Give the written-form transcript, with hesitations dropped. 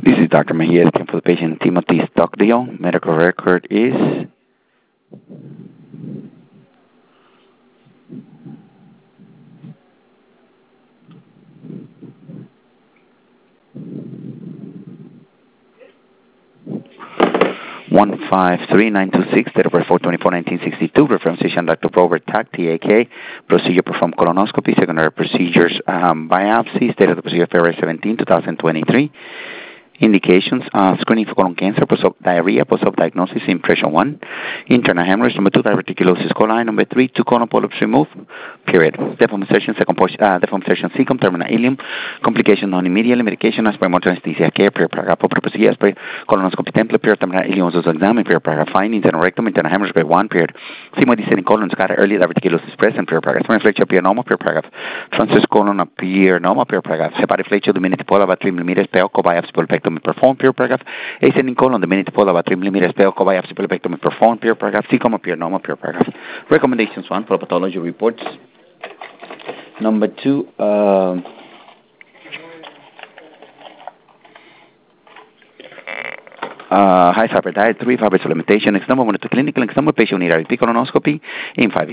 This is Dr. Mejia looking for the patient Timothy Stockdale. Medical record is 153926, date of birth 4/24/1962. Reference patient Dr. Robert Tack, TAK. Procedure performed colonoscopy. Secondary procedures biopsy. State of the procedure February 17, 2023. Indications, screening for colon cancer, diarrhea, post-op diagnosis, impression 1, internal hemorrhage, number 2, diverticulosis coli, number 3, 2 colon polyps removed, period. Deformation, deformation cecum, terminal ileum, complication non-immediately, medication, aspirin, motor anesthesia, care, period, paragraph, procedure, aspirin, colonoscopy template, period, terminal ileum, also examine, period, paragraph, findings, internal rectum, internal hemorrhage, grade 1, period. Sigmoid descending colon, scatter early, diverticulosis present, period, paragraph, spleen appear normal, period, paragraph, transverse colon appear normal, period, paragraph, hepatic flexure, diminutive polar, about 3 millimeters, pelco, biopsy, pulpectomy performed, period, paragraph, ascending colon, diminutive polar, about 3 millimeters, pelco, biopsy, pulpectomy performed, period, paragraph, cecum appear normal, period, paragraph. Recommendations 1 for pathology reports. Number 2, high fiber diet, 3 fiber supplementation. Next number 1 to clinical. Next number patient need RP colonoscopy in 5